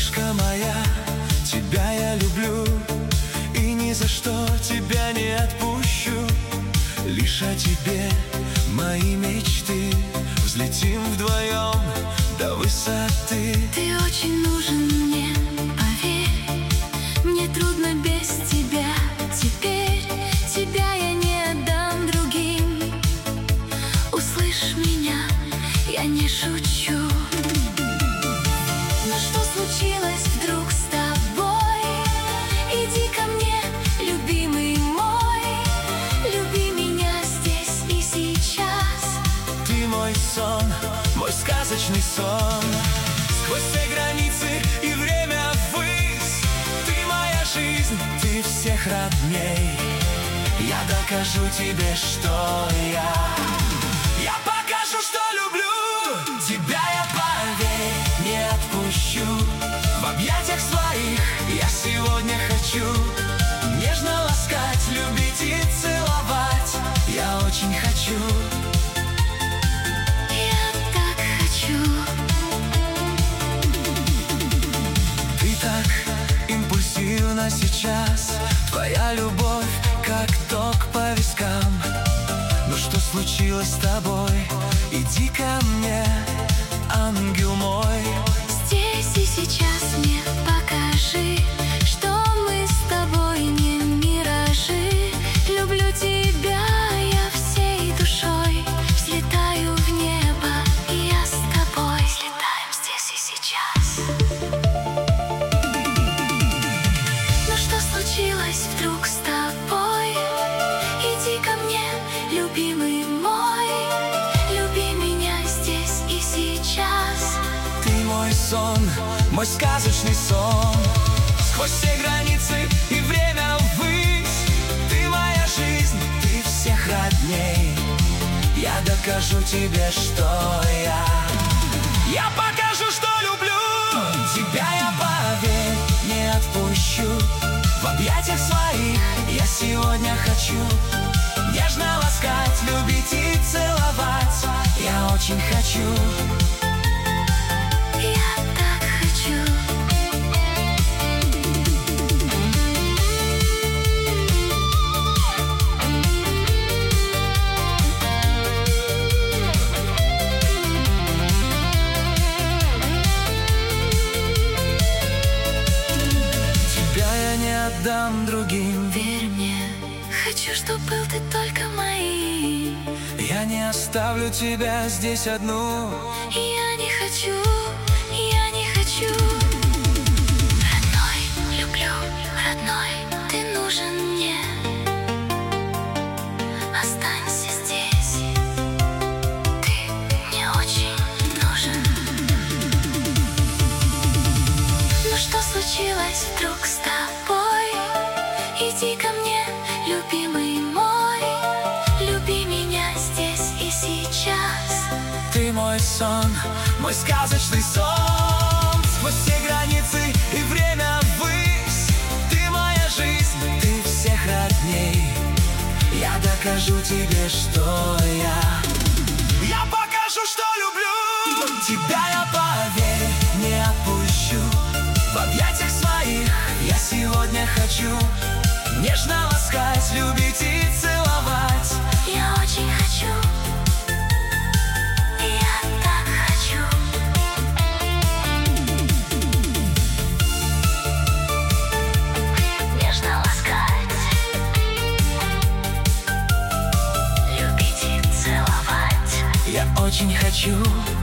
малышка моя, тебя я люблю, и ни за что тебя не отпущу. Лишь о тебе мои мечты, взлетим вдвоем до высоты. Ты очень нужен мне, поверь, мне трудно без тебя. Теперь тебя я не отдам другим. Услышь меня, я не шучу. Но что случилось вдруг с тобой? Иди ко мне, любимый мой, люби меня здесь и сейчас. Ты мой сон, мой сказочный сон. Сквозь все границы и время ввысь, ты моя жизнь, ты всех родней. Я докажу тебе, что я покажу, что люблю. Тебя я, поверь, не отпущу. В объятиях своих я сегодня хочу нежно ласкать, любить и целовать. Я очень хочу. Я так хочу. Ты так импульсивна сейчас, твоя любовь как ток по вискам. Ну что случилось с тобой? Иди ко мне, ангел мой. Здесь и сейчас мне покажи, что мы с тобой не миражи. Люблю тебя я всей душой, взлетаю в небо, и я с тобой. Взлетаем здесь и сейчас. Ну что случилось вдруг с тобой? Иди ко мне, любимый мой, люби меня здесь и сейчас. Ты мой сон, мой сказочный сон. Сквозь все границы и время ввысь, ты моя жизнь, ты всех родней. Я докажу тебе, что я покажу, что люблю. Тебя я, поверь, не отпущу. В объятиях своих я сегодня хочу нежно ласкать, любить и целовать. Я очень хочу. Я так хочу. Тебя я не отдам другим. Верь мне, хочу, чтоб был ты только моим. Я не оставлю тебя здесь одну. Я не хочу, я не хочу. Родной, люблю, родной, ты нужен мне. Останься здесь, ты мне очень нужен. Ну что случилось вдруг с тобой? Иди ко мне, любимый мой, люби меня здесь и сейчас. Ты мой сон, мой сказочный сон. Сквозь все границы и время ввысь, ты моя жизнь, ты всех родней. Я докажу тебе, что я покажу, что люблю. Тебя я, поверь, не отпущу. В объятиях своих я сегодня хочу нежно ласкать, любить и целовать. Я очень хочу. Я так хочу. Нежно ласкать, любить и целовать. Я очень хочу.